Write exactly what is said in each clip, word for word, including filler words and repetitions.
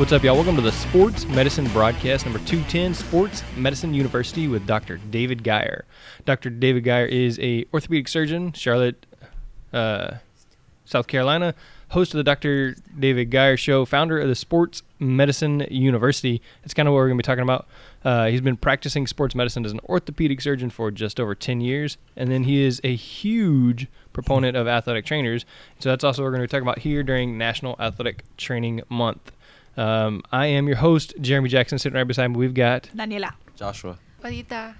What's up, y'all? Welcome to the Sports Medicine Broadcast number two ten, Sports Medicine University with Doctor David Geyer. Doctor David Geyer is a orthopedic surgeon, Charlotte, uh, South Carolina, host of the Doctor David Geyer Show, founder of the Sports Medicine University. That's kind of what we're going to be talking about. Uh, he's been practicing sports medicine as an orthopedic surgeon for just over ten years, and then he is a huge proponent of athletic trainers. So that's also what we're going to be talking about here during National Athletic Training Month. Um, I am your host, Jeremy Jackson. Sitting right beside me, we've got Daniela, Joshua, Juanita.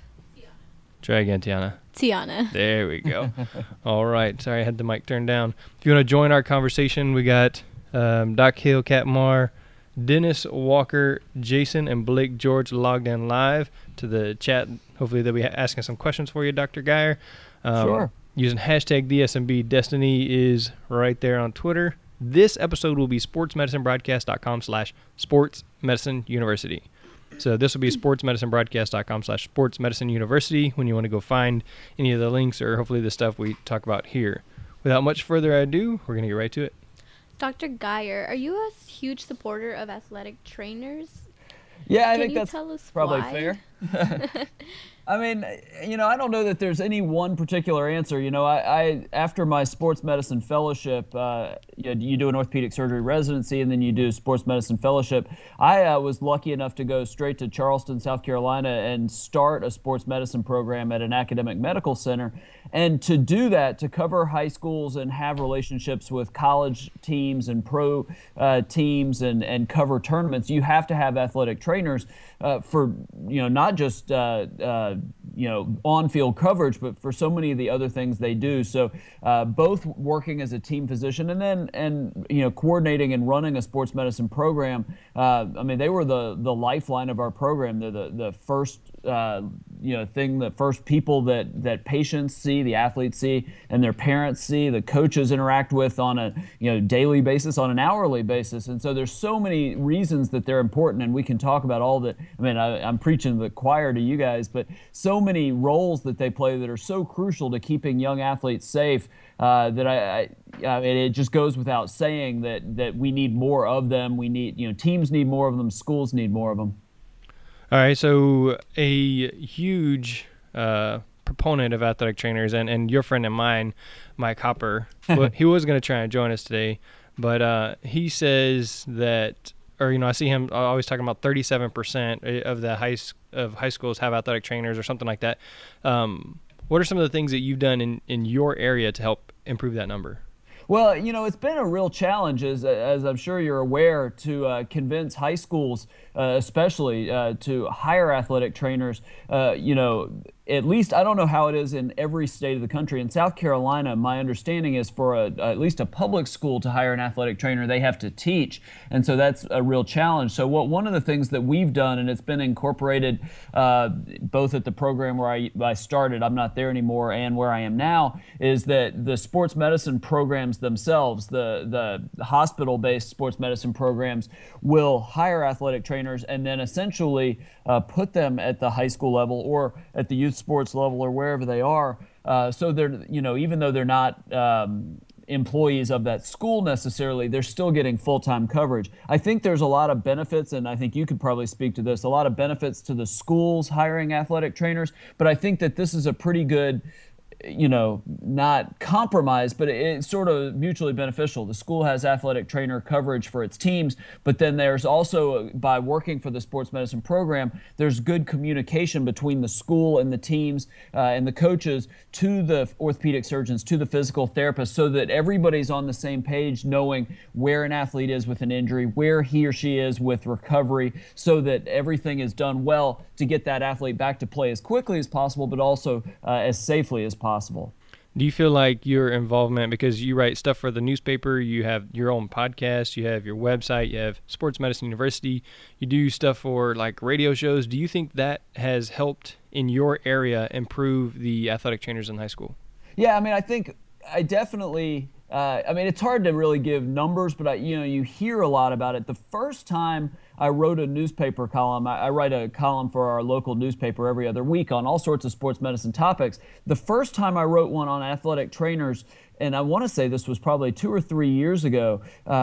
Try again, Tiana. Tiana. There we go. All right. Sorry, I had the mic turned down. If you want to join our conversation, we got um, Doc Hill, Kat Marr, Dennis Walker, Jason, and Blake George logged in live to the chat. Hopefully they'll be asking some questions for you, Doctor Geyer. Um, sure. Using hashtag D S M B. Destiny is right there on Twitter. This episode will be sportsmedicinebroadcast.com slash sports medicine university. So this will be sportsmedicinebroadcast.com slash sports medicine university when you want to go find any of the links or hopefully the stuff we talk about here. Without much further ado, we're going to get right to it. Doctor Geyer, are you a huge supporter of athletic trainers? Yeah, I Can think you that's tell us probably why? fair. I mean, you know, I don't know that there's any one particular answer. You know, I, I after my sports medicine fellowship, uh, you, you do an orthopedic surgery residency and then you do sports medicine fellowship. I uh, was lucky enough to go straight to Charleston, South Carolina and start a sports medicine program at an academic medical center. And to do that, to cover high schools and have relationships with college teams and pro uh, teams and, and cover tournaments, you have to have athletic trainers uh, for, you know, not just, uh, uh, you know, on-field coverage, but for so many of the other things they do. So uh, both working as a team physician and then, and, you know, coordinating and running a sports medicine program. Uh, I mean, they were the, the lifeline of our program. They're the, the first, uh, you know, thing, the first people that, that patients see, the athletes see, and their parents see, the coaches interact with on a, you know, daily basis, on an hourly basis. And so there's so many reasons that they're important, and we can talk about all the, I mean, I, I'm preaching the choir to you guys, but so many roles that they play that are so crucial to keeping young athletes safe uh, that I, I, I mean, it just goes without saying that, that we need more of them. We need, you know, teams need more of them, schools need more of them. All right, so a huge uh, proponent of athletic trainers, and, and your friend and mine, Mike Hopper, well, he was going to try and join us today, but uh, he says that, or, you know, I see him always talking about thirty-seven percent of the high of high schools have athletic trainers or something like that. Um, what are some of the things that you've done in, in your area to help improve that number? Well, you know, it's been a real challenge, as, as I'm sure you're aware, to uh, convince high schools, uh, especially, uh, to hire athletic trainers. Uh, you know, at least I don't know how it is in every state of the country. In South Carolina, my understanding is for a, at least a public school to hire an athletic trainer, they have to teach. And so that's a real challenge. So what one of the things that we've done, and it's been incorporated uh, both at the program where I, I started, I'm not there anymore, and where I am now, is that the sports medicine programs themselves, the, the hospital-based sports medicine programs, will hire athletic trainers and then essentially uh, put them at the high school level or at the youth sports level or wherever they are. Uh, so they're, you know, even though they're not um, employees of that school necessarily, they're still getting full-time coverage. I think there's a lot of benefits, and I think you could probably speak to this, a lot of benefits to the schools hiring athletic trainers, but I think that this is a pretty good, you know, not compromise, but it's sort of mutually beneficial. The school has athletic trainer coverage for its teams, but then there's also, by working for the sports medicine program, there's good communication between the school and the teams uh, and the coaches to the orthopedic surgeons, to the physical therapists, so that everybody's on the same page, knowing where an athlete is with an injury, where he or she is with recovery, so that everything is done well to get that athlete back to play as quickly as possible, but also uh, as safely as possible. Possible. Do you feel like your involvement, because you write stuff for the newspaper, you have your own podcast, you have your website, you have Sports Medicine University, you do stuff for like radio shows, do you think that has helped in your area improve the athletic trainers in high school? Yeah, I mean, I think I definitely, uh, I mean, it's hard to really give numbers, but I, you know, you hear a lot about it. The first time I wrote a newspaper column. I, I write a column for our local newspaper every other week on all sorts of sports medicine topics. The first time I wrote one on athletic trainers, and I want to say this was probably two or three years ago, uh,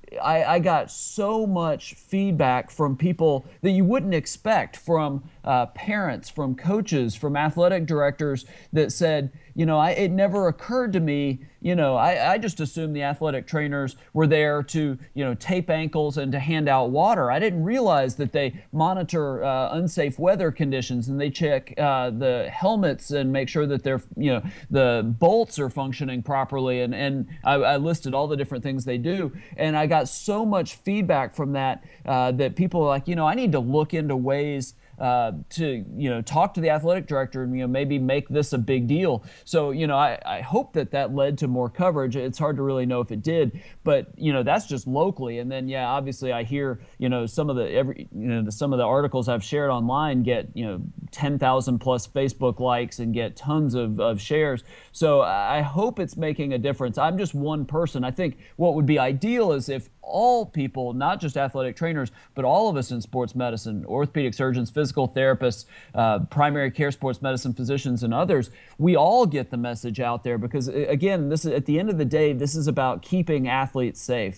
I, I got so much feedback from people that you wouldn't expect, from uh, parents, from coaches, from athletic directors that said, you know, I, it never occurred to me, you know, I, I just assumed the athletic trainers were there to, you know, tape ankles and to hand out water. I didn't realize that they monitor uh, unsafe weather conditions, and they check uh, the helmets and make sure that they're, you know, the bolts are functioning properly. And, and I, I listed all the different things they do. And I got so much feedback from that uh, that people are like, you know, I need to look into ways Uh, to, you know, talk to the athletic director and, you know, maybe make this a big deal. So, you know, I, I hope that that led to more coverage. It's hard to really know if it did, but, you know, that's just locally. And then, yeah, obviously I hear, you know, some of the, every, you know, the, some of the articles I've shared online get, you know, ten thousand plus Facebook likes and get tons of, of shares. So I hope it's making a difference. I'm just one person. I think what would be ideal is if all people, not just athletic trainers, but all of us in sports medicine, orthopedic surgeons, physical therapists, uh, primary care sports medicine physicians, and others, we all get the message out there, because again, this is, at the end of the day, this is about keeping athletes safe.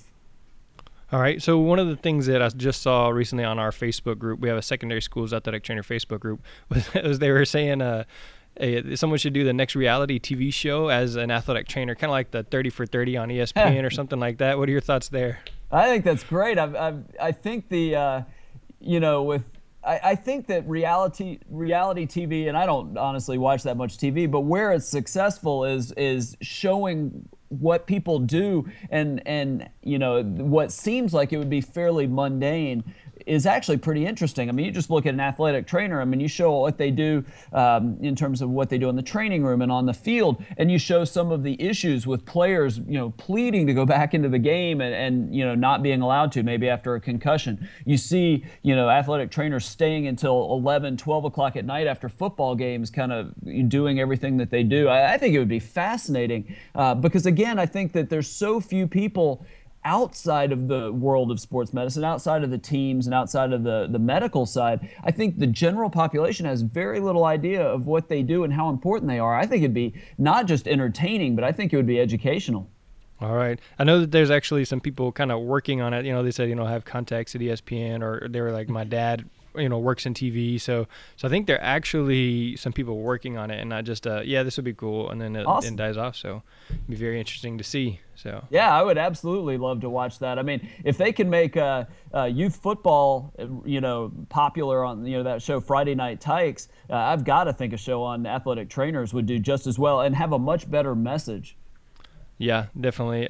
All right. So one of the things that I just saw recently on our Facebook group, we have a secondary schools athletic trainer Facebook group, was, was they were saying, uh, Hey, someone should do the next reality T V show as an athletic trainer, kind of like the thirty for thirty on E S P N or something like that. What are your thoughts there? I think that's great. I, I, I think the, uh, you know, with, I, I think that reality reality T V, and I don't honestly watch that much T V, but where it's successful is is showing what people do, and and you know, what seems like it would be fairly mundane is actually pretty interesting. I mean, you just look at an athletic trainer. I mean, you show what they do um, in terms of what they do in the training room and on the field, and you show some of the issues with players, you know, pleading to go back into the game and, and you know, not being allowed to, maybe after a concussion. You see, you know, athletic trainers staying until eleven, twelve o'clock at night after football games, kind of doing everything that they do. I, I think it would be fascinating uh, because, again, I think that there's so few people outside of the world of sports medicine, outside of the teams and outside of the, the medical side. I think the general population has very little idea of what they do and how important they are. I think it'd be not just entertaining, but I think it would be educational. All right. I know that there's actually some people kind of working on it. You know, they said, you know, have contacts at E S P N, or they were like, my dad, you know, works in T V. So, so I think there are actually some people working on it, and not just, uh, yeah, this would be cool, and then it, awesome. it dies off. So it'd be very interesting to see. So yeah, I would absolutely love to watch that. I mean, if they can make uh, uh, youth football, you know, popular on, you know, that show Friday Night Tykes, uh, I've got to think a show on athletic trainers would do just as well and have a much better message. Yeah, definitely.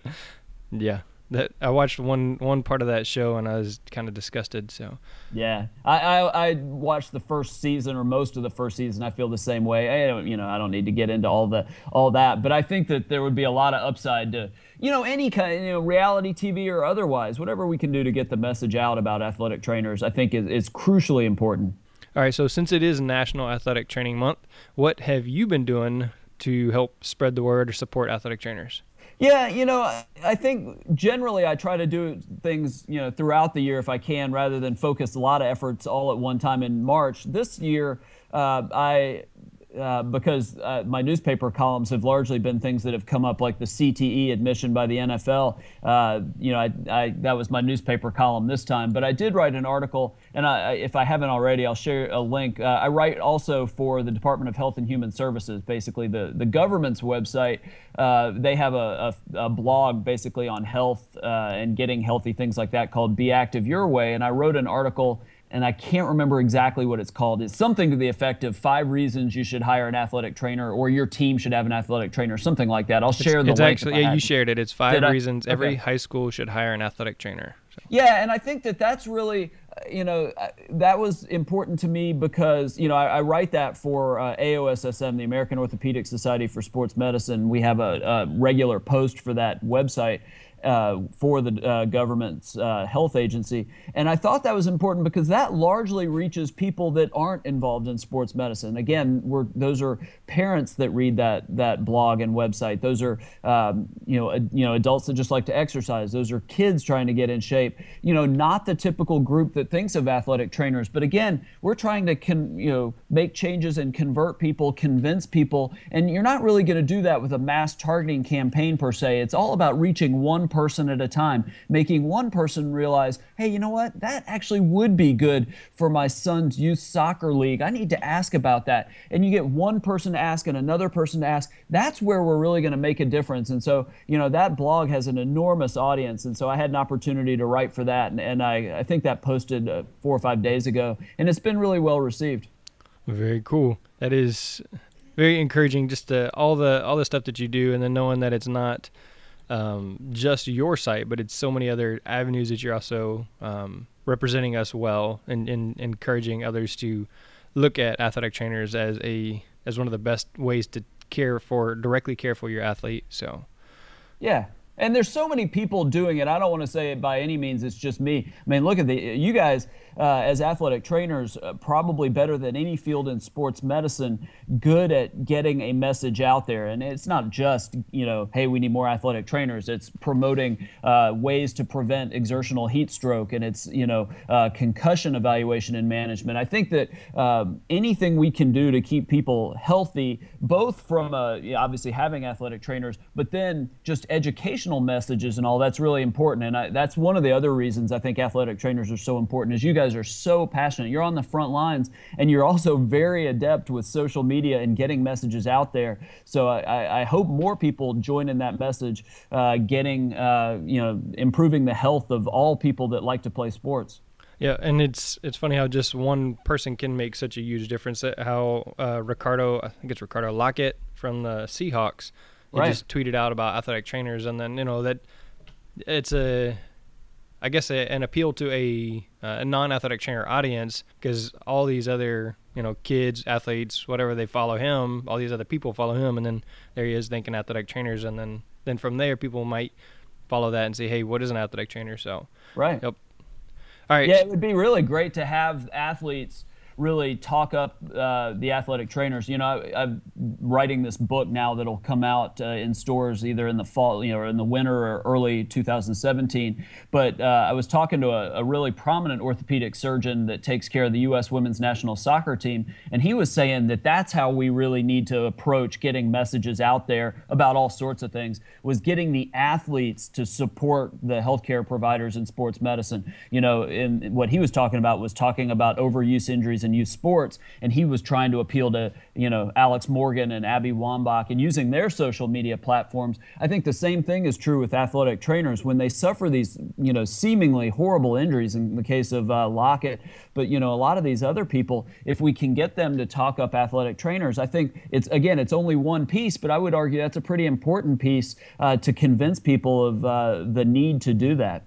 Yeah. That I watched one one part of that show and I was kind of disgusted. So yeah, I, I I watched the first season or most of the first season. I feel the same way. I don't, you know, I don't need to get into all the all that, but I think that there would be a lot of upside to, you know, any kind, you know, reality T V or otherwise, whatever we can do to get the message out about athletic trainers, I think is is crucially important. All right, so since it is National Athletic Training Month, what have you been doing to help spread the word or support athletic trainers? Yeah, you know, I think generally I try to do things, you know, throughout the year if I can, rather than focus a lot of efforts all at one time in March. This year, uh, I, uh, because uh, my newspaper columns have largely been things that have come up, like the C T E admission by the N F L. Uh, you know, I, I, that was my newspaper column this time. But I did write an article, and I, if I haven't already, I'll share a link. Uh, I write also for the Department of Health and Human Services, basically the, the government's website. Uh, they have a, a, a blog basically on health uh, and getting healthy, things like that, called Be Active Your Way. And I wrote an article, and I can't remember exactly what it's called. It's something to the effect of five reasons you should hire an athletic trainer, or your team should have an athletic trainer, something like that. I'll share it's, the it's link. Actually, yeah, you shared it. It's five Did reasons I? every Okay. high school should hire an athletic trainer. So. Yeah, and I think that that's really, you know, that was important to me because, you know, I, I write that for uh, A O S S M, the American Orthopedic Society for Sports Medicine. We have a, a regular post for that website uh, for the uh, government's uh, health agency. And I thought that was important because that largely reaches people that aren't involved in sports medicine. Again, we're, those are parents that read that that blog and website. Those are, um, you know, uh, you know, adults that just like to exercise. Those are kids trying to get in shape. You know, not the typical group that thinks of athletic trainers. But again, we're trying to, con, you know, make changes and convert people, convince people. And you're not really going to do that with a mass targeting campaign per se. It's all about reaching one person at a time, making one person realize, hey, you know what? That actually would be good for my son's youth soccer league. I need to ask about that. And you get one person to ask and another person to ask. That's where we're really going to make a difference. And so, you know, that blog has an enormous audience. And so I had an opportunity to write for that. And, and I, I think that posted uh, four or five days ago. And it's been really well received. Very cool. That is very encouraging, just to, all the all the stuff that you do, and then knowing that it's not um, just your site, but it's so many other avenues that you're also um, representing us well, and, and encouraging others to look at athletic trainers as a as one of the best ways to care for directly care for your athlete. So, yeah. And there's so many people doing it. I don't want to say it by any means it's just me. I mean, look at the you guys uh, as athletic trainers, uh, probably better than any field in sports medicine, good at getting a message out there. And it's not just, you know, hey, we need more athletic trainers. It's promoting uh, ways to prevent exertional heat stroke, and it's, you know, uh, concussion evaluation and management. I think that um, anything we can do to keep people healthy, both from uh, you know, obviously having athletic trainers, but then just education messages and all, that's really important. And I, that's one of the other reasons I think athletic trainers are so important, is you guys are so passionate. You're on the front lines, and you're also very adept with social media and getting messages out there. So I, I hope more people join in that message, uh, getting, uh, you know, improving the health of all people that like to play sports. Yeah, and it's it's funny how just one person can make such a huge difference. How uh, Ricardo, I think it's Ricardo Lockett from the Seahawks, he right. just tweeted out about athletic trainers, and then, you know, that it's a, I guess, a, an appeal to a, uh, a non-athletic trainer audience, because all these other, you know, kids, athletes, whatever, they follow him, all these other people follow him, and then there he is thinking athletic trainers, and then, then from there people might follow that and say, hey, what is an athletic trainer? So, right. Yep. All right. Yeah, it would be really great to have athletes really talk up uh, the athletic trainers. You know, I, I'm writing this book now that'll come out uh, in stores either in the fall, you know, or in the winter or early two thousand seventeen. But uh, I was talking to a, a really prominent orthopedic surgeon that takes care of the U S women's national soccer team, and he was saying that that's how we really need to approach getting messages out there about all sorts of things, was getting the athletes to support the healthcare providers in sports medicine. You know, and what he was talking about was talking about overuse injuries in youth sports, and he was trying to appeal to, you know, Alex Morgan and Abby Wambach and using their social media platforms. I think the same thing is true with athletic trainers when they suffer these, you know, seemingly horrible injuries in the case of uh, Lockett, but, you know, a lot of these other people, if we can get them to talk up athletic trainers, I think it's, again, it's only one piece, but I would argue that's a pretty important piece uh, to convince people of uh, the need to do that.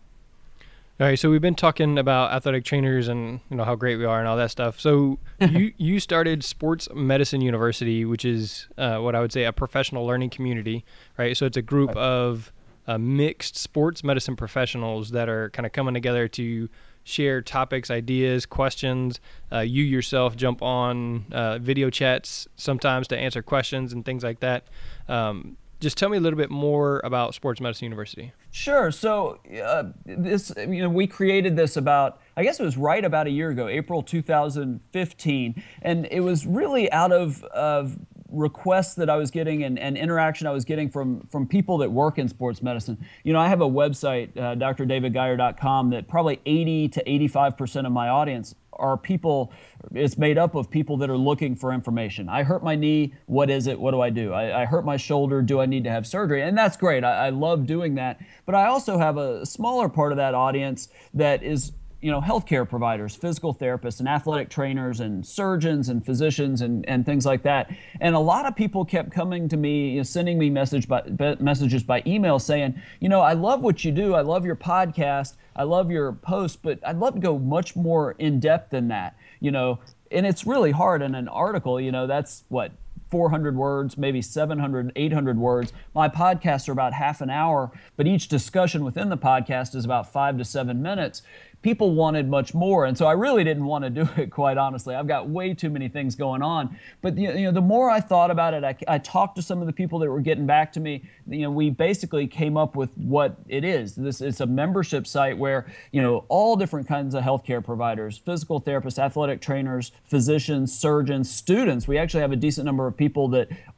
All right, so we've been talking about athletic trainers and, you know, how great we are and all that stuff. So you you started Sports Medicine University, which is uh, what I would say a professional learning community, right? So it's a group right. of uh, mixed sports medicine professionals that are kind of coming together to share topics, ideas, questions. Uh, you yourself jump on uh, video chats sometimes to answer questions and things like that. Um, Just tell me a little bit more about Sports Medicine University. Sure. So uh, this, you know, we created this about, I guess it was right about a year ago, April two thousand fifteen, and it was really out of, of requests that I was getting and, and interaction I was getting from from people that work in sports medicine. You know, I have a website, uh, d r david geyer dot com, that probably eighty to eighty-five percent of my audience are people, it's made up of people that are looking for information. I hurt my knee, what is it, what do I do? I, I hurt my shoulder, do I need to have surgery? And that's great, I, I love doing that. But I also have a smaller part of that audience that is, you know, healthcare providers, physical therapists and athletic trainers and surgeons and physicians and, and things like that. And a lot of people kept coming to me, you know, sending me message by, messages by email saying, you know, I love what you do. I love your podcast. I love your posts, but I'd love to go much more in depth than that, you know, and it's really hard in an article, you know, that's what, four hundred words, maybe seven hundred, eight hundred words. My podcasts are about half an hour, but each discussion within the podcast is about five to seven minutes. People wanted much more, and so I really didn't want to do it, quite honestly. I've got way too many things going on. But you know, the more I thought about it, I, I talked to some of the people that were getting back to me. You know, we basically came up with what it is. This is a membership site where, you know, all different kinds of healthcare providers, physical therapists, athletic trainers, physicians, surgeons, students. We actually have a decent number of people that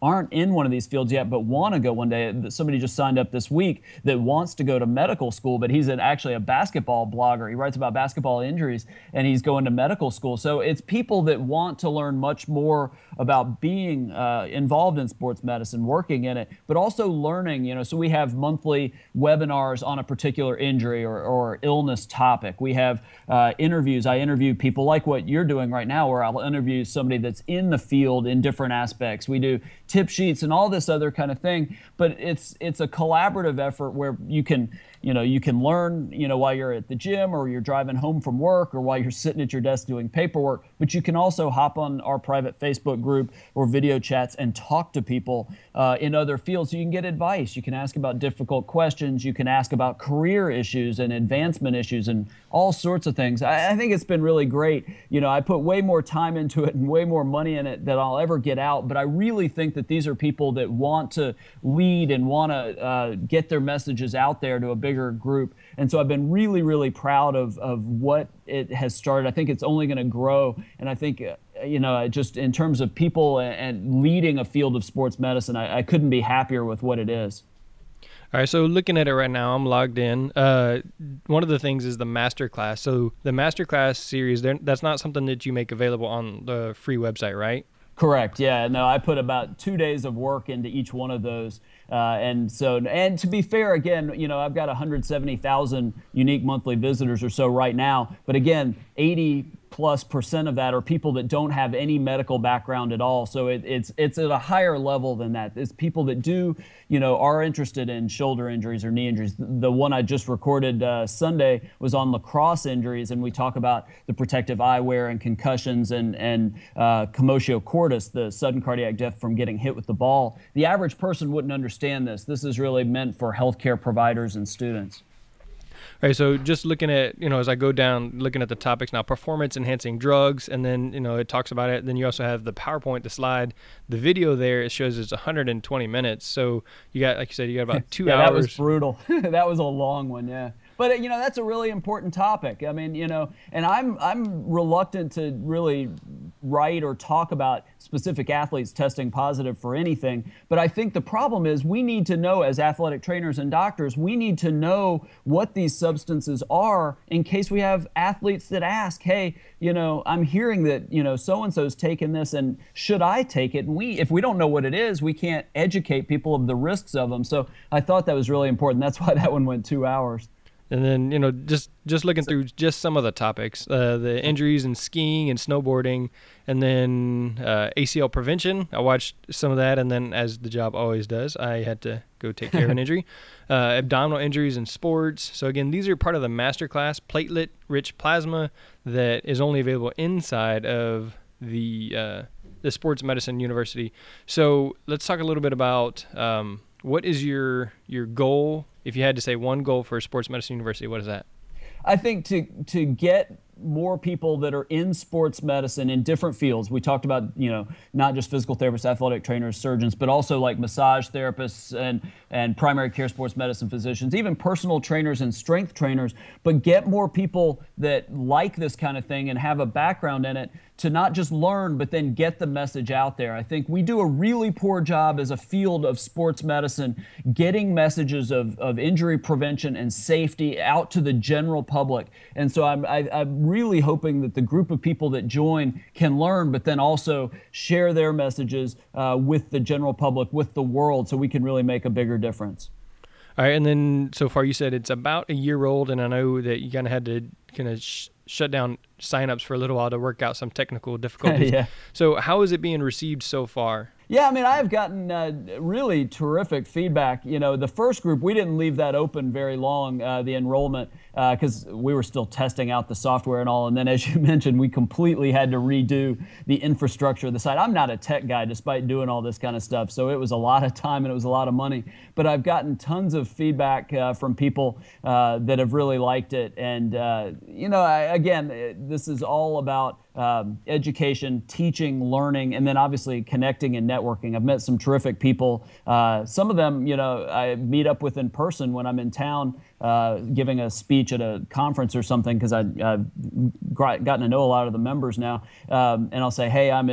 aren't in one of these fields yet but want to go one day. Somebody just signed up this week that wants to go to medical school, but he's an, actually a basketball blogger. He writes about basketball injuries, and he's going to medical school. So it's people that want to learn much more about being uh, involved in sports medicine, working in it, but also learning, you know, so we have monthly webinars on a particular injury or, or illness topic. We have uh, interviews. I interview people like what you're doing right now, where I'll interview somebody that's in the field in different aspects. We do tip sheets and all this other kind of thing, but it's it's a collaborative effort where you can, you know, you can learn, you know, while you're at the gym or you're driving home from work or while you're sitting at your desk doing paperwork, but you can also hop on our private Facebook group or video chats and talk to people uh, in other fields. So you can get advice. You can ask about difficult questions. You can ask about career issues and advancement issues and all sorts of things. I, I think it's been really great. You know, I put way more time into it and way more money in it than I'll ever get out, but I really think that these are people that want to lead and want to uh, get their messages out there to a bigger group. And so I've been really, really proud of, of what it has started. I think it's only going to grow. And I think, uh, you know, just in terms of people and, and leading a field of sports medicine, I, I couldn't be happier with what it is. All right, so looking at it right now, I'm logged in. Uh, one of the things is the masterclass. So the masterclass series, that's not something that you make available on the free website, right? Correct. Yeah. No, I put about two days of work into each one of those. Uh, and so, and to be fair, again, you know, I've got one hundred seventy thousand unique monthly visitors or so right now. But again, eighty plus percent of that are people that don't have any medical background at all. So it, it's it's at a higher level than that. It's people that do, you know, are interested in shoulder injuries or knee injuries. The one I just recorded uh, Sunday was on lacrosse injuries, and we talk about the protective eyewear and concussions and and uh, commotio cordis, the sudden cardiac death from getting hit with the ball. The average person wouldn't understand this. This is really meant for healthcare providers and students. All right, so just looking at, you know, as I go down, looking at the topics now, performance-enhancing drugs, and then, you know, it talks about it. Then you also have the PowerPoint, the slide. The video there, it shows it's one hundred twenty minutes. So you got, like you said, you got about two yeah, hours. That was brutal. That was a long one, yeah. But, you know, that's a really important topic. I mean, you know, and I'm I'm reluctant to really write or talk about specific athletes testing positive for anything. But I think the problem is we need to know, as athletic trainers and doctors, we need to know what these substances are in case we have athletes that ask, hey, you know, I'm hearing that, you know, so-and-so's taking this, and should I take it? And we, if we don't know what it is, we can't educate people of the risks of them. So I thought that was really important. That's why that one went two hours. And then, you know, just, just looking through just some of the topics, uh, the injuries in skiing and snowboarding, and then uh, A C L prevention. I watched some of that, and then, as the job always does, I had to go take care of an injury. Uh, abdominal injuries in sports. So, again, these are part of the masterclass, platelet-rich plasma, that is only available inside of the uh, the Sports Medicine University. So let's talk a little bit about um, what is your your goal. If you had to say one goal for Sports Medicine University, what is that? I think to to get more people that are in sports medicine in different fields. We talked about, you know, not just physical therapists, athletic trainers, surgeons, but also like massage therapists and, and primary care sports medicine physicians, even personal trainers and strength trainers, but get more people that like this kind of thing and have a background in it to not just learn, but then get the message out there. I think we do a really poor job as a field of sports medicine getting messages of, of injury prevention and safety out to the general public. And so I'm, I, I'm really hoping that the group of people that join can learn, but then also share their messages uh, with the general public, with the world, so we can really make a bigger difference. All right, and then so far you said it's about a year old, and I know that you kind of had to kind of sh- shut down signups for a little while to work out some technical difficulties. Yeah. So how is it being received so far? Yeah, I mean, I've gotten uh, really terrific feedback. You know, the first group, we didn't leave that open very long, uh, the enrollment, because uh, we were still testing out the software and all. And then, as you mentioned, we completely had to redo the infrastructure of the site. I'm not a tech guy, despite doing all this kind of stuff. So it was a lot of time and it was a lot of money. But I've gotten tons of feedback uh, from people uh, that have really liked it. And, uh, you know, I, again, this is all about Um, education, teaching, learning, and then obviously connecting and networking. I've met some terrific people. Uh, some of them, you know, I meet up with in person when I'm in town uh, giving a speech at a conference or something, because I've gotten to know a lot of the members now. Um, and I'll say, hey, I'm in,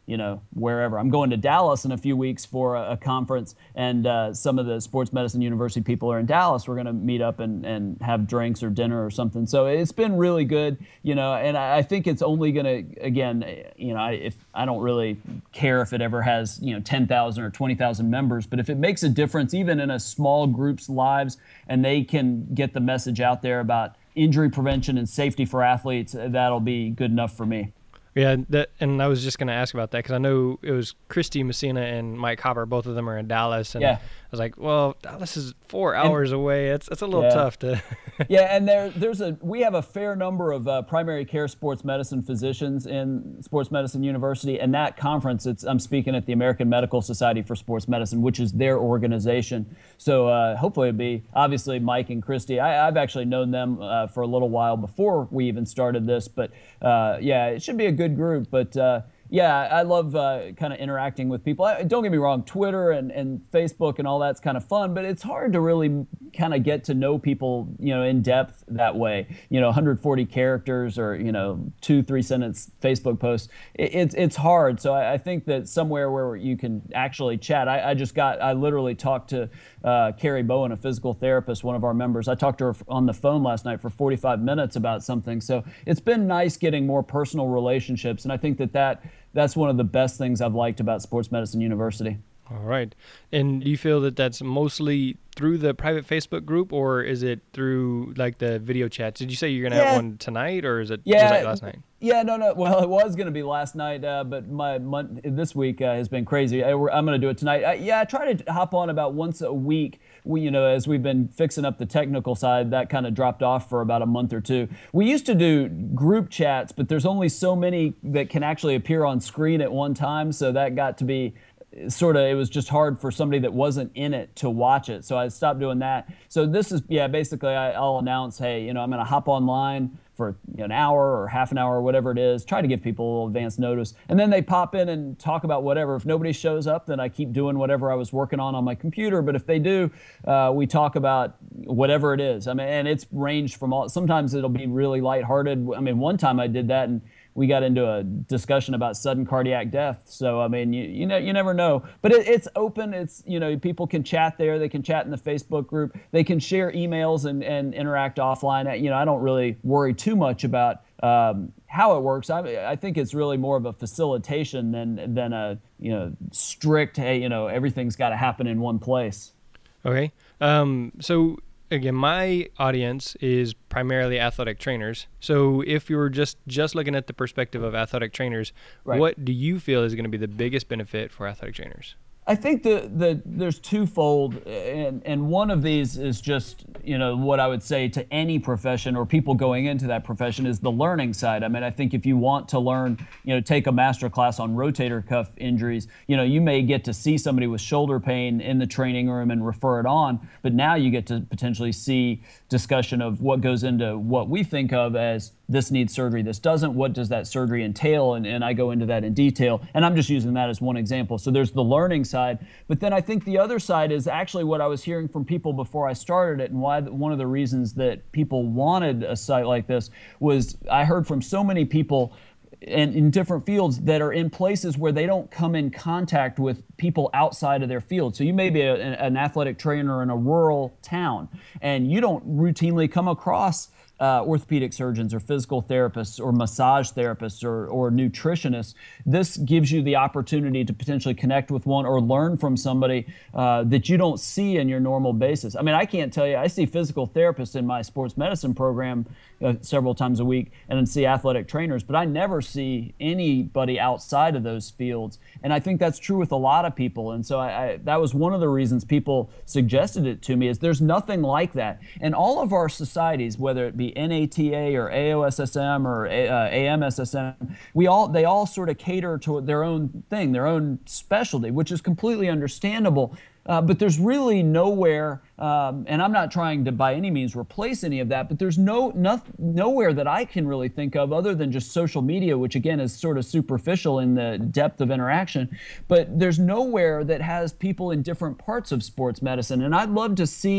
you know, wherever. I'm going to Dallas in a few weeks for a, a conference, and uh, some of the Sports Medicine University people are in Dallas. We're going to meet up and, and have drinks or dinner or something. So it's been really good, you know, and I, I think it's only going to, again, you know, I, if I don't really care if it ever has, you know, ten thousand or twenty thousand members, but if it makes a difference, even in a small group's lives, and they can get the message out there about injury prevention and safety for athletes, that'll be good enough for me. Yeah, that, and I was just going to ask about that because I know it was Christy Messina and Mike Hopper. Both of them are in Dallas, and yeah. I was like, "Well, Dallas is four hours and, away. It's it's a little yeah. tough to." yeah, and there there's a we have a fair number of uh, primary care sports medicine physicians in Sports Medicine University, and that conference, it's I'm speaking at the American Medical Society for Sports Medicine, which is their organization. So uh, hopefully it'll be obviously Mike and Christy. I, I've actually known them uh, for a little while before we even started this, but uh, yeah, it should be a good group. But uh, yeah, I love uh, kind of interacting with people. I, don't get me wrong, Twitter and, and Facebook and all that's kind of fun, but it's hard to really kind of get to know people, you know, in depth that way. You know, one hundred forty characters or, you know, two, three sentence Facebook posts. It, it's it's hard. So I, I think that somewhere where you can actually chat. I, I just got, I literally talked to uh, Carrie Bowen, a physical therapist, one of our members. I talked to her on the phone last night for forty-five minutes about something. So it's been nice getting more personal relationships. And I think that that that's one of the best things I've liked about Sports Medicine University. All right. And do you feel that that's mostly through the private Facebook group, or is it through like the video chats? Did you say you're going to yeah. have one tonight, or is it yeah. was that last night? Yeah, no, no. Well, it was going to be last night, uh, but my month, this week uh, has been crazy. I, I'm going to do it tonight. Uh, yeah, I try to hop on about once a week. We, you know, as we've been fixing up the technical side, that kind of dropped off for about a month or two. We used to do group chats, but there's only so many that can actually appear on screen at one time, so that got to be sort of, it was just hard for somebody that wasn't in it to watch it. So I stopped doing that. So this is, yeah, basically I, I'll announce, hey, you know, I'm going to hop online for you know, an hour or half an hour or whatever it is, try to give people a little advance notice. And then they pop in and talk about whatever. If nobody shows up, then I keep doing whatever I was working on on my computer. But if they do, uh, we talk about whatever it is. I mean, and it's ranged from all, sometimes it'll be really lighthearted. I mean, one time I did that and we got into a discussion about sudden cardiac death. So, I mean, you you know, you never know. But it, it's open. It's, you know, people can chat there. They can chat in the Facebook group. They can share emails and, and interact offline. You know, I don't really worry too much about um, how it works. I, I think it's really more of a facilitation than, than a, you know, strict, hey, you know, everything's got to happen in one place. Okay. Um, so... Again, my audience is primarily athletic trainers. So if you were just, just looking at the perspective of athletic trainers, right. What do you feel is going to be the biggest benefit for athletic trainers? I think the, the there's twofold, and, and one of these is just, you know, what I would say to any profession or people going into that profession is the learning side. I mean, I think if you want to learn, you know, take a master class on rotator cuff injuries, you know, you may get to see somebody with shoulder pain in the training room and refer it on, but now you get to potentially see discussion of what goes into what we think of as this needs surgery, this doesn't, what does that surgery entail? And, and I go into that in detail. And I'm just using that as one example. So there's the learning side. But then I think the other side is actually what I was hearing from people before I started it, and why one of the reasons that people wanted a site like this was I heard from so many people and in different fields that are in places where they don't come in contact with people outside of their field. So you may be a, an athletic trainer in a rural town, and you don't routinely come across Uh, orthopedic surgeons or physical therapists or massage therapists or, or nutritionists. This gives you the opportunity to potentially connect with one or learn from somebody uh, that you don't see in your normal basis. I mean, I can't tell you, I see physical therapists in my sports medicine program uh, several times a week and then see athletic trainers, but I never see anybody outside of those fields. And I think that's true with a lot of people. And so I, I, that was one of the reasons people suggested it to me, is there's nothing like that. And all of our societies, whether it be N A T A or A O S S M or A M S S M, we all they all sort of cater to their own thing, their own specialty, which is completely understandable. Uh, but there's really nowhere, um, and I'm not trying to by any means replace any of that, but there's no, no nowhere that I can really think of other than just social media, which again is sort of superficial in the depth of interaction. But there's nowhere that has people in different parts of sports medicine, and I'd love to see,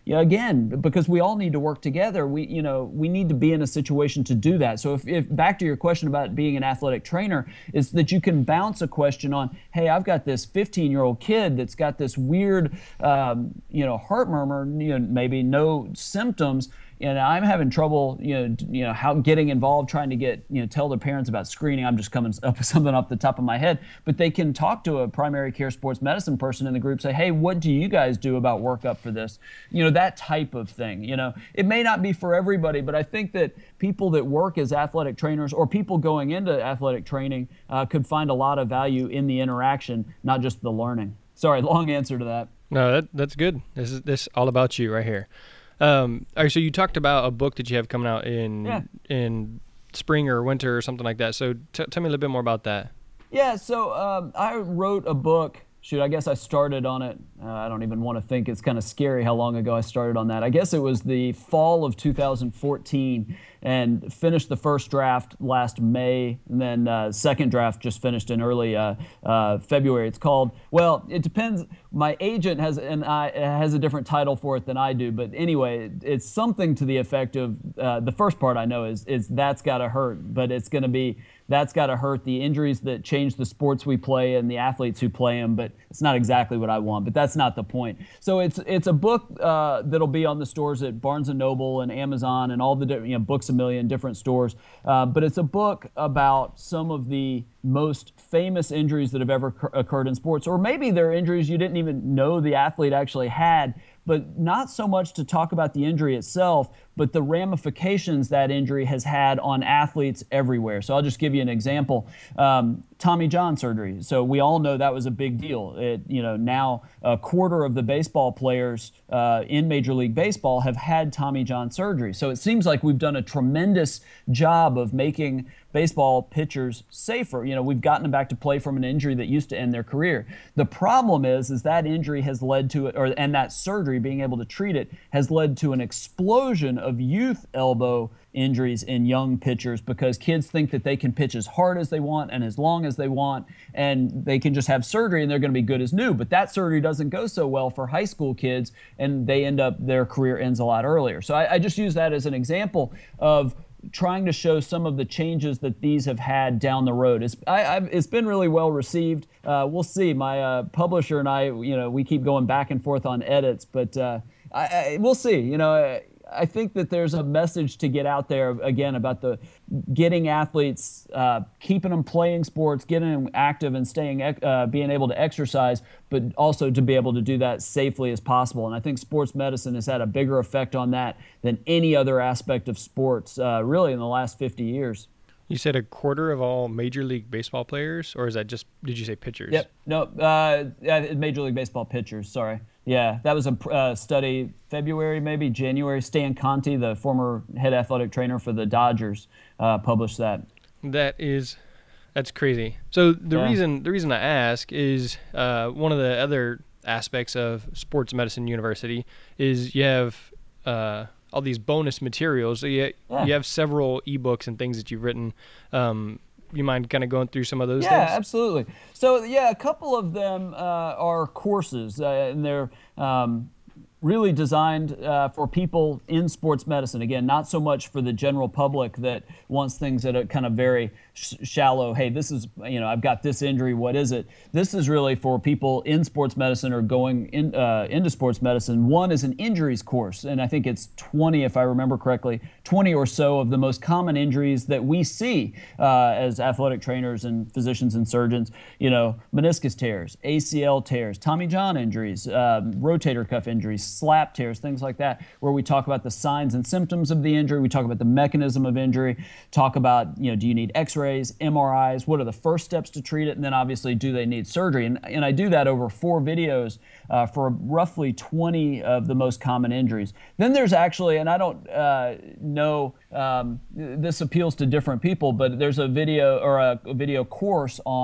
you know, again, because we all need to work together, we, you know, we need to be in a situation to do that. So if, if back to your question about being an athletic trainer, is that you can bounce a question on, hey, I've got this fifteen-year-old kid that's got this weird, um, you know, heart murmur, you know, maybe no symptoms, and I'm having trouble, you know, you know, how getting involved, trying to get, you know, tell their parents about screening. I'm just coming up with something off the top of my head, but they can talk to a primary care sports medicine person in the group, say, hey, what do you guys do about workup for this? You know, that type of thing. You know, it may not be for everybody, but I think that people that work as athletic trainers or people going into athletic training uh, could find a lot of value in the interaction, not just the learning. Sorry, long answer to that. No, that that's good. This is this all about you right here. Um, all right, so you talked about a book that you have coming out in yeah. in spring or winter or something like that. So t- tell me a little bit more about that. Yeah, so um, I wrote a book. Shoot, I guess I started on it. Uh, I don't even want to think. It's kind of scary how long ago I started on that. I guess it was the fall of two thousand fourteen and finished the first draft last May, and then uh, second draft just finished in early uh, uh, February. It's called, well, it depends. My agent has and I has a different title for it than I do, but anyway, it's something to the effect of uh, the first part I know is is That's Gotta Hurt, but it's going to be That's Gotta Hurt, the injuries that change the sports we play and the athletes who play them, but it's not exactly what I want, but that's not the point. So it's it's a book uh, that'll be on the stores at Barnes and Noble and Amazon and all the, you know, Books A Million different stores, uh, but it's a book about some of the most famous injuries that have ever cur- occurred in sports, or maybe they're injuries you didn't even know the athlete actually had, but not so much to talk about the injury itself, but the ramifications that injury has had on athletes everywhere. So I'll just give you an example. Um, Tommy John surgery. So we all know that was a big deal. It, you know, now a quarter of the baseball players uh, in Major League Baseball have had Tommy John surgery. So it seems like we've done a tremendous job of making baseball pitchers safer. You know, we've gotten them back to play from an injury that used to end their career. The problem is, is that injury has led to, or and that surgery, being able to treat it, has led to an explosion of youth elbow injuries in young pitchers, because kids think that they can pitch as hard as they want and as long as they want, and they can just have surgery and they're going to be good as new. But that surgery doesn't go so well for high school kids, and they end up, their career ends a lot earlier. So I, I just use that as an example of trying to show some of the changes that these have had down the road. It's I, I've, it's been really well received. Uh, we'll see. My uh, publisher and I, you know, we keep going back and forth on edits, but uh, I, I, we'll see. You know, I, I think that there's a message to get out there again about the getting athletes, uh, keeping them playing sports, getting them active and staying, uh, being able to exercise, but also to be able to do that safely as possible. And I think sports medicine has had a bigger effect on that than any other aspect of sports, uh, really in the last fifty years. You said a quarter of all Major League Baseball players, or is that just, did you say pitchers? Yep. No, uh, Major League Baseball pitchers, sorry. Yeah, that was a uh, study February, maybe January. Stan Conti, the former head athletic trainer for the Dodgers, uh, published that. That is, that's crazy. So the Yeah. reason the reason I ask is uh, one of the other aspects of Sports Medicine University is you have uh, all these bonus materials. So you Yeah. you have several ebooks and things that you've written. Um, you mind kind of going through some of those Yeah, things? absolutely. So, yeah, a couple of them uh, are courses, uh, and they're um, really designed uh, for people in sports medicine. Again, not so much for the general public that wants things that are kind of very sh- shallow. Hey, this is, you know, I've got this injury. What is it? This is really for people in sports medicine or going in, uh, into sports medicine. One is an injuries course, and I think it's twenty, if I remember correctly, twenty or so of the most common injuries that we see uh, as athletic trainers and physicians and surgeons. You know, meniscus tears, A C L tears, Tommy John injuries, um, rotator cuff injuries, slap tears, things like that, where we talk about the signs and symptoms of the injury. We talk about the mechanism of injury, talk about, you know, do you need x-rays, M R Is, what are the first steps to treat it, and then obviously do they need surgery? And, and I do that over four videos uh, for roughly twenty of the most common injuries. Then there's actually, and I don't uh, know, um, this appeals to different people, but there's a video or a, a video course on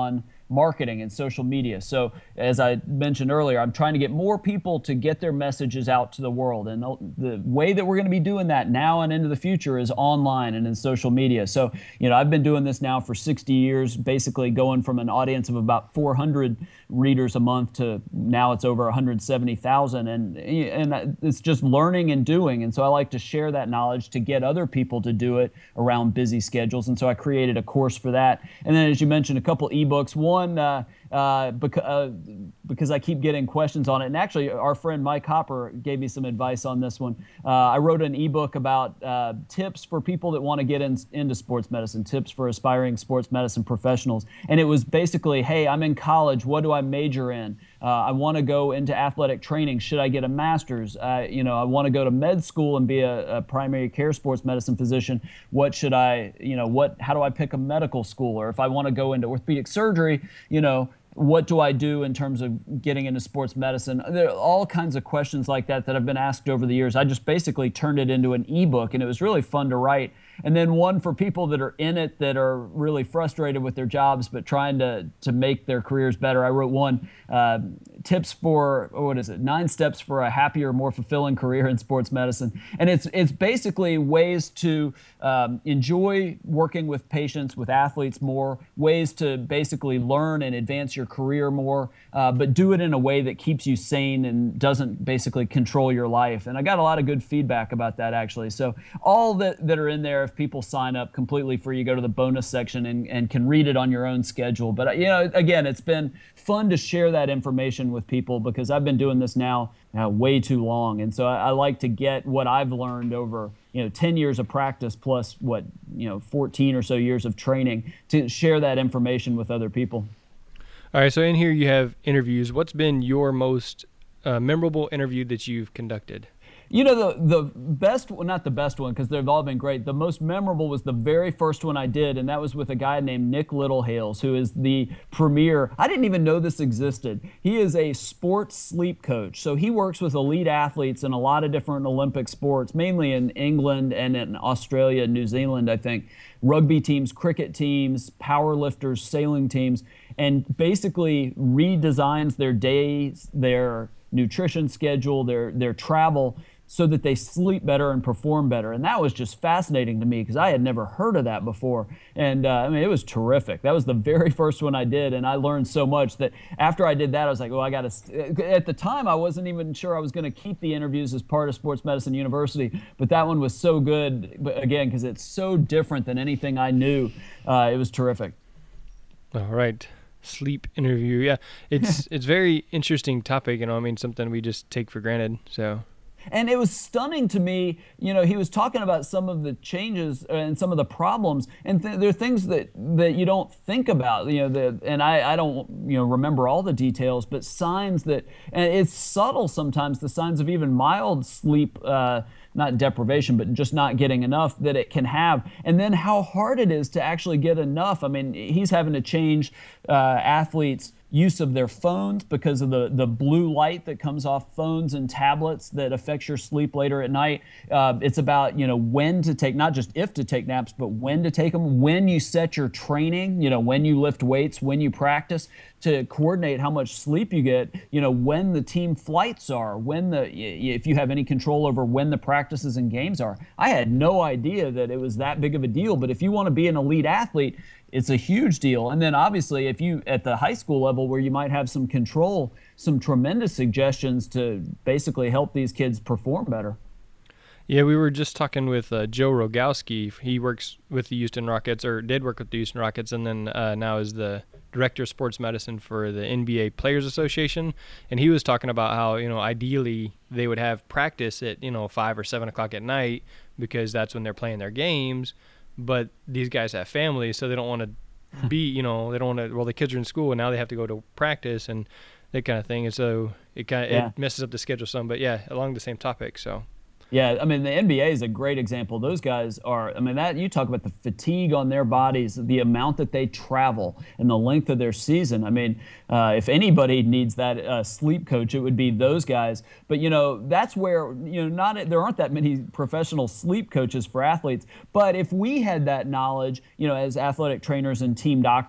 marketing and social media. So as I mentioned earlier, I'm trying to get more people to get their messages out to the world. And the, the way that we're going to be doing that now and into the future is online and in social media. So, you know, I've been doing this now for sixty years, basically going from an audience of about four hundred readers a month to now it's over one hundred seventy thousand. And, and it's just learning and doing. And so I like to share that knowledge to get other people to do it around busy schedules. And so I created a course for that. And then, as you mentioned, a couple ebooks. One, uh, uh, beca- uh, because I keep getting questions on it. And actually, our friend Mike Hopper gave me some advice on this one. Uh, I wrote an ebook about uh, tips for people that want to get in, into sports medicine, tips for aspiring sports medicine professionals. And it was basically, hey, I'm in college. What do I major in? Uh, I want to go into athletic training. Should I get a master's? Uh, you know, I want to go to med school and be a, a primary care sports medicine physician. What should I, you know, what? How do I pick a medical school? Or if I want to go into orthopedic surgery, you know, what do I do in terms of getting into sports medicine? There are all kinds of questions like that that have been asked over the years. I just basically turned it into an ebook, and it was really fun to write. And then one for people that are in it that are really frustrated with their jobs but trying to, to make their careers better. I wrote one, uh, tips for, what is it, nine steps for a happier, more fulfilling career in sports medicine. And it's it's basically ways to um, enjoy working with patients, with athletes more, ways to basically learn and advance your career more, uh, but do it in a way that keeps you sane and doesn't basically control your life. And I got a lot of good feedback about that, actually. So all that, that are in there, if people sign up completely free, you go to the bonus section and, and can read it on your own schedule. But, you know, again, it's been fun to share that information with people because I've been doing this now uh, way too long. And so I, I like to get what I've learned over, you know, ten years of practice plus what, you know, fourteen or so years of training to share that information with other people. All right, so in here you have interviews. What's been your most uh, memorable interview that you've conducted? You know, the the best, well, not the best one, because they've all been great. The most memorable was the very first one I did, and that was with a guy named Nick Littlehales, who is the premier. I didn't even know this existed. He is a sports sleep coach. So he works with elite athletes in a lot of different Olympic sports, mainly in England and in Australia and New Zealand, I think. Rugby teams, cricket teams, power lifters, sailing teams, and basically redesigns their days, their nutrition schedule, their their travel, so that they sleep better and perform better. And that was just fascinating to me because I had never heard of that before. And uh, I mean, it was terrific. That was the very first one I did, and I learned so much that after I did that, I was like, oh, I got to. St-. At the time, I wasn't even sure I was going to keep the interviews as part of Sports Medicine University, but that one was so good, but again, because it's so different than anything I knew. Uh, it was terrific. All right. Sleep interview. Yeah, it's it's very interesting topic, you know, I mean, something we just take for granted, so. And it was stunning to me, you know, he was talking about some of the changes and some of the problems, and th- there are things that, that you don't think about, you know, the, and I, I don't, you know, remember all the details, but signs that, and it's subtle sometimes, the signs of even mild sleep, uh, not deprivation, but just not getting enough that it can have. And then how hard it is to actually get enough. I mean, he's having to change uh, athletes' use of their phones because of the, the blue light that comes off phones and tablets that affects your sleep later at night. Uh, it's about, you know, when to take, not just if to take naps, but when to take them, when you set your training, you know, when you lift weights, when you practice, to coordinate how much sleep you get, you know, when the team flights are, when the, if you have any control over when the practices and games are. I had no idea that it was that big of a deal, but if you want to be an elite athlete, it's a huge deal. And then obviously if you, at the high school level where you might have some control, some tremendous suggestions to basically help these kids perform better. Yeah, we were just talking with uh, Joe Rogowski. He works with the Houston Rockets, or did work with the Houston Rockets, and then uh, now is the director of sports medicine for the N B A Players Association. And he was talking about how, you know, ideally they would have practice at, you know, five or seven o'clock at night because that's when they're playing their games. But these guys have families, so they don't want to be, you know, they don't want to, well, the kids are in school and now they have to go to practice and that kind of thing. And so it kind of yeah. it messes up the schedule some, but yeah, along the same topic. So. Yeah, I mean, the N B A is a great example. Those guys are, I mean, that you talk about the fatigue on their bodies, the amount that they travel, and the length of their season. I mean, uh, if anybody needs that uh, sleep coach, it would be those guys. But, you know, that's where, you know, not there aren't that many professional sleep coaches for athletes. But if we had that knowledge, you know, as athletic trainers and team doctors,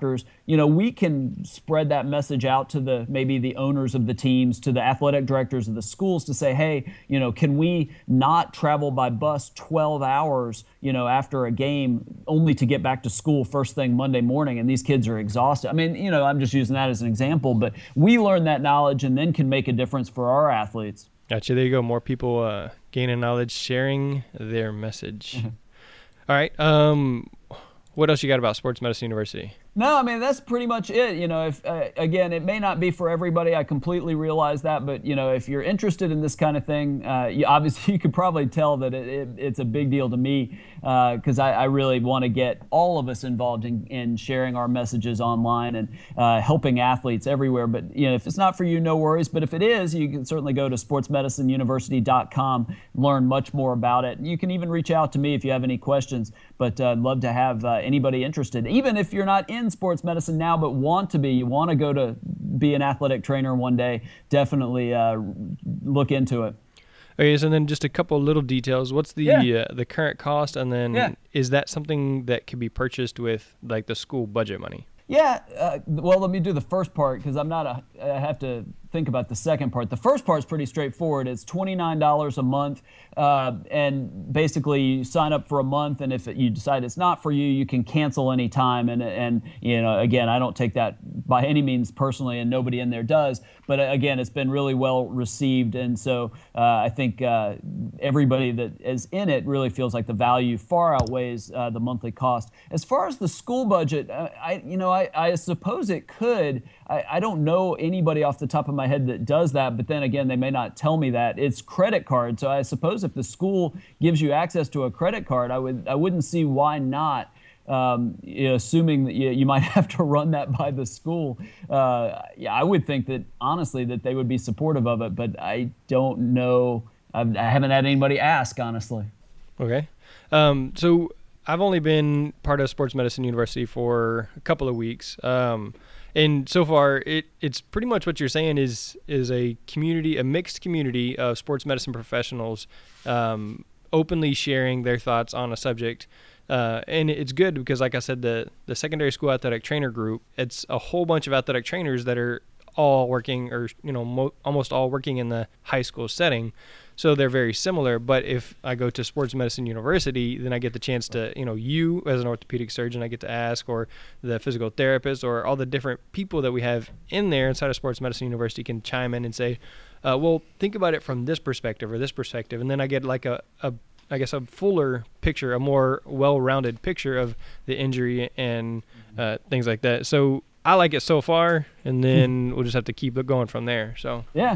you know, we can spread that message out to the maybe the owners of the teams, to the athletic directors of the schools to say, hey, you know, can we not travel by bus twelve hours, you know, after a game only to get back to school first thing Monday morning, and these kids are exhausted. I mean, you know, I'm just using that as an example, but we learn that knowledge and then can make a difference for our athletes. Gotcha. There you go. More people uh, gaining knowledge, sharing their message. Mm-hmm. All right. Um, what else you got about Sports Medicine University? No, I mean, that's pretty much it. You know, if uh, again, it may not be for everybody. I completely realize that. But, you know, if you're interested in this kind of thing, uh, you, obviously you could probably tell that it, it, it's a big deal to me because uh, I, I really want to get all of us involved in, in sharing our messages online and uh, helping athletes everywhere. But, you know, if it's not for you, no worries. But if it is, you can certainly go to sports medicine university dot com, learn much more about it. You can even reach out to me if you have any questions. But uh, I'd love to have uh, anybody interested, even if you're not in sports medicine now but want to be, you want to go to be an athletic trainer one day, definitely uh, look into it. Okay, so then just a couple little details. What's the Yeah. uh, the current cost, and then Yeah. is that something that can be purchased with like the school budget money? Yeah, uh, well, let me do the first part because I'm not a, I have to think about the second part. The first part is pretty straightforward. It's twenty-nine dollars a month, uh, and basically you sign up for a month, and if you decide it's not for you, you can cancel any time. And, and you know, again, I don't take that by any means personally, and nobody in there does. But again, it's been really well received, and so uh, I think uh, everybody that is in it really feels like the value far outweighs uh, the monthly cost. As far as the school budget, uh, I you know I, I suppose it could. I, I don't know anybody off the top of my head that does that, but then again, they may not tell me that. It's credit card, so I suppose if the school gives you access to a credit card, I would I wouldn't see why not. Um, you know, assuming that you, you might have to run that by the school, uh, yeah, I would think that honestly that they would be supportive of it, but I don't know. I've, I haven't had anybody ask, honestly. Okay, um, so I've only been part of Sports Medicine University for a couple of weeks, um, and so far it it's pretty much what you're saying is is a community, a mixed community of sports medicine professionals, um, openly sharing their thoughts on a subject. Uh, and it's good because, like I said, the, the secondary school athletic trainer group, it's a whole bunch of athletic trainers that are all working or, you know, mo- almost all working in the high school setting. So they're very similar. But if I go to Sports Medicine University, then I get the chance to, you know, you as an orthopedic surgeon, I get to ask, or the physical therapist, or all the different people that we have in there inside of Sports Medicine University can chime in and say, uh, well, think about it from this perspective or this perspective. And then I get like a, a I guess a fuller picture, a more well-rounded picture of the injury and uh, things like that. So I like it so far, and then we'll just have to keep it going from there. So yeah.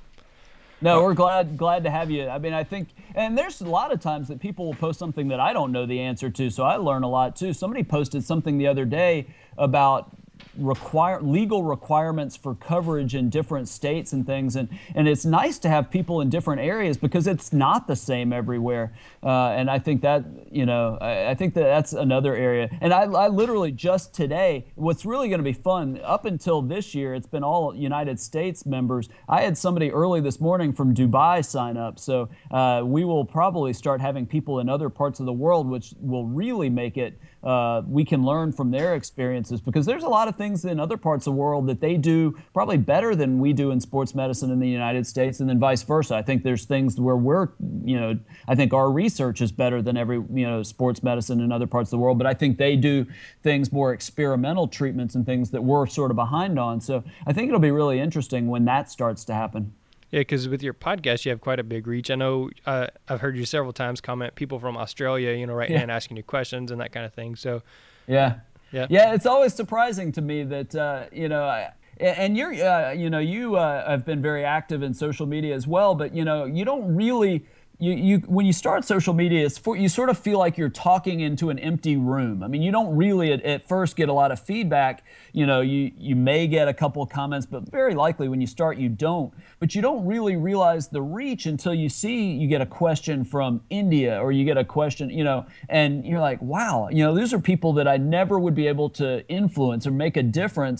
No, we're glad glad to have you. I mean, I think, and there's a lot of times that people will post something that I don't know the answer to, so I learn a lot too. Somebody posted something the other day about require legal requirements for coverage in different states and things, and and it's nice to have people in different areas because it's not the same everywhere, uh, and I think that you know I, I think that that's another area. And I, I literally just today, what's really going to be fun, up until this year it's been all United States members. I had somebody early this morning from Dubai sign up, so uh, we will probably start having people in other parts of the world, which will really make it uh, we can learn from their experiences, because there's a lot of things in other parts of the world that they do probably better than we do in sports medicine in the United States, and then vice versa. I think there's things where we're, you know, I think our research is better than every, you know, sports medicine in other parts of the world, but I think they do things, more experimental treatments and things that we're sort of behind on. So I think it'll be really interesting when that starts to happen. Yeah, because with your podcast, you have quite a big reach. I know uh, I've heard you several times comment people from Australia, you know, writing Yeah. in, asking you questions and that kind of thing. So, Yeah. yeah, Yeah, it's always surprising to me that, uh, you know, I, and you're, uh, you know, you uh, have been very active in social media as well, but, you know, you don't really, you, you when you start social media, it's for, you sort of feel like you're talking into an empty room. I mean, you don't really at, at first get a lot of feedback. You know, you, you may get a couple of comments, but very likely when you start, you don't. But you don't really realize the reach until you see you get a question from India, or you get a question, you know, and you're like, wow, you know, these are people that I never would be able to influence or make a difference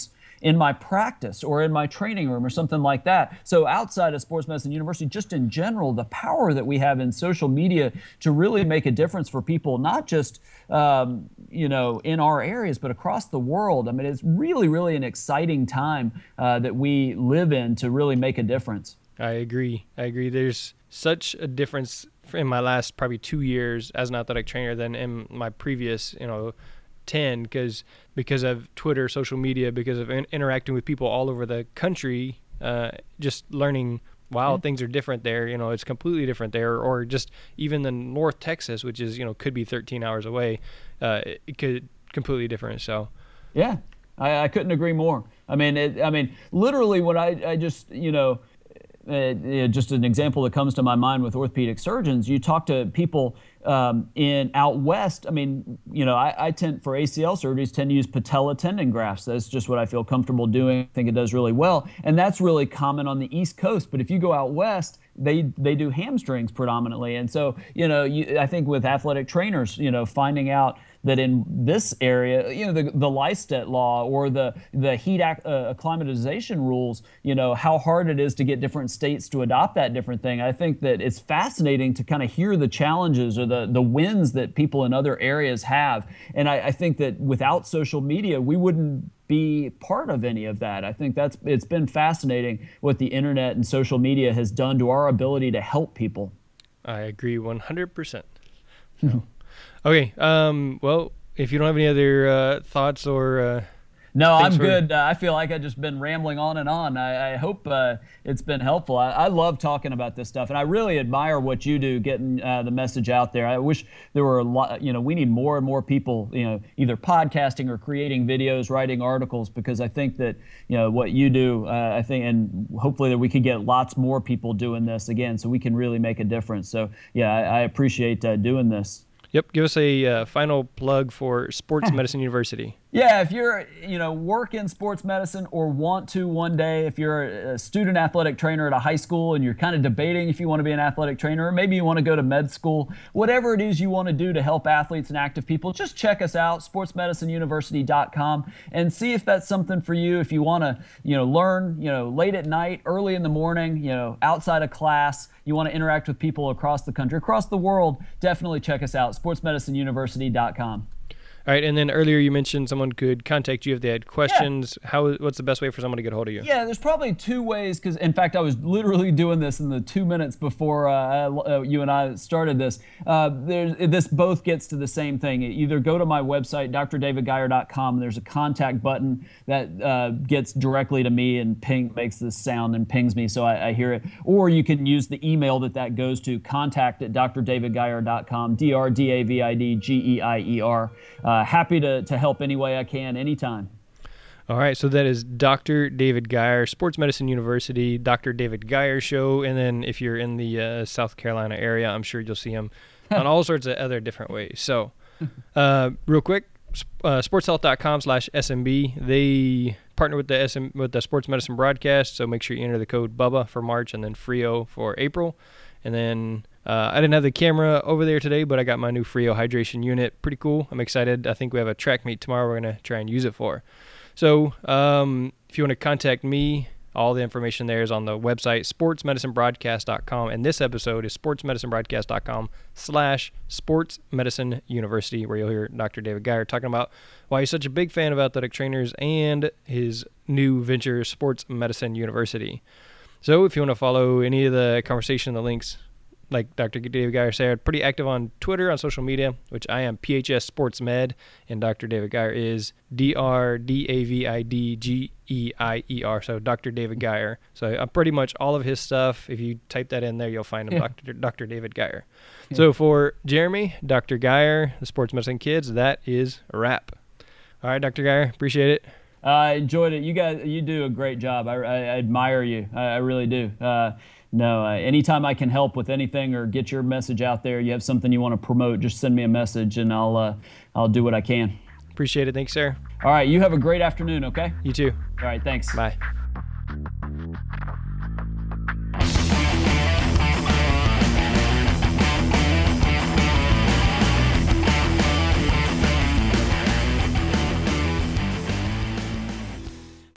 in my practice or in my training room or something like that. So outside of Sports Medicine University, just in general, the power that we have in social media to really make a difference for people, not just um, you know, in our areas, but across the world. I mean, it's really, really an exciting time uh, that we live in to really make a difference. I agree. I agree. There's such a difference in my last probably two years as an athletic trainer than in my previous, you know, ten, because because of Twitter, social media, because of in- interacting with people all over the country, uh, just learning, wow, yeah. things are different there. You know, it's completely different there, or just even the North Texas, which is, you know, could be thirteen hours away, uh, it could completely different. So, yeah, I, I couldn't agree more. I mean, it, I mean, literally, when I, I just, you know. Uh, just an example that comes to my mind with orthopedic surgeons, you talk to people um, in out west. I mean, you know, I, I tend for A C L surgeries tend to use patella tendon grafts. That's just what I feel comfortable doing. I think it does really well, and that's really common on the East Coast. But if you go out west, they they do hamstrings predominantly, and so you know, you, I think with athletic trainers, you know, finding out that in this area, you know, the the Lystet law or the the heat ac- uh, acclimatization rules, you know, how hard it is to get different states to adopt that different thing. I think that it's fascinating to kind of hear the challenges or the the wins that people in other areas have. And I, I think that without social media, we wouldn't be part of any of that. I think that's it's been fascinating what the internet and social media has done to our ability to help people. I agree one hundred percent. So. Okay. Um, well, if you don't have any other uh, thoughts or uh, no, I'm good. Uh, I feel like I've just been rambling on and on. I, I hope uh, it's been helpful. I, I love talking about this stuff, and I really admire what you do, getting uh, the message out there. I wish there were a lot. You know, we need more and more people. You know, either podcasting or creating videos, writing articles, because I think that you know what you do. Uh, I think, and hopefully that we could get lots more people doing this again, so we can really make a difference. So yeah, I, I appreciate uh, doing this. Yep. Give us a uh, final plug for Sports Medicine University. Yeah, if you're, you know, work in sports medicine or want to one day, if you're a student athletic trainer at a high school and you're kind of debating if you want to be an athletic trainer, or maybe you want to go to med school, whatever it is you want to do to help athletes and active people, just check us out, sports medicine university dot com, and see if that's something for you. If you want to, you know, learn, you know, late at night, early in the morning, you know, outside of class, you want to interact with people across the country, across the world, definitely check us out, sports medicine university dot com. All right, and then earlier you mentioned someone could contact you if they had questions. Yeah. How? What's the best way for someone to get a hold of you? Yeah, there's probably two ways, because, in fact, I was literally doing this in the two minutes before uh, uh, you and I started this. Uh, there's, this both gets to the same thing. Either go to my website, d r david geyer dot com, and there's a contact button that uh, gets directly to me and ping makes this sound and pings me so I, I hear it. Or you can use the email that that goes to, contact at d r david geyer dot com, D R D A V I D G E I E R. Uh, happy to, to help any way I can, anytime. All right, so that is Doctor David Geyer, Sports Medicine University, Doctor David Geyer Show, and then if you're in the uh, South Carolina area, I'm sure you'll see him on all sorts of other different ways. So, uh, real quick, uh, sports health dot com slash S M B, they partner with the S M, with the Sports Medicine Broadcast, so make sure you enter the code BUBBA for March and then Frio for April, and then Uh, I didn't have the camera over there today, but I got my new Frio hydration unit. Pretty cool. I'm excited. I think we have a track meet tomorrow we're going to try and use it for. So um, if you want to contact me, all the information there is on the website, sports medicine broadcast dot com. And this episode is sports medicine broadcast dot com slash sports medicine university, where you'll hear Doctor David Geyer talking about why he's such a big fan of athletic trainers and his new venture, Sports Medicine University. So if you want to follow any of the conversation, the links, like Doctor David Geyer said, pretty active on Twitter, on social media, which I am P H S Sports Med, and Doctor David Geyer is D R D A V I D G E I E R, so Doctor David Geyer. So uh, pretty much all of his stuff, if you type that in there, you'll find him, yeah. Doctor Doctor David Geyer. Yeah. So for Jeremy, Doctor Geyer, the Sports Medicine Kids, that is a wrap. All right, Doctor Geyer, appreciate it. I uh, enjoyed it. You guys, you do a great job. I, I, I admire you. I, I really do. Uh, No, uh, anytime I can help with anything or get your message out there, you have something you want to promote, just send me a message and I'll uh, I'll do what I can. Appreciate it. Thanks, sir. All right, you have a great afternoon, okay? You too. All right, thanks. Bye.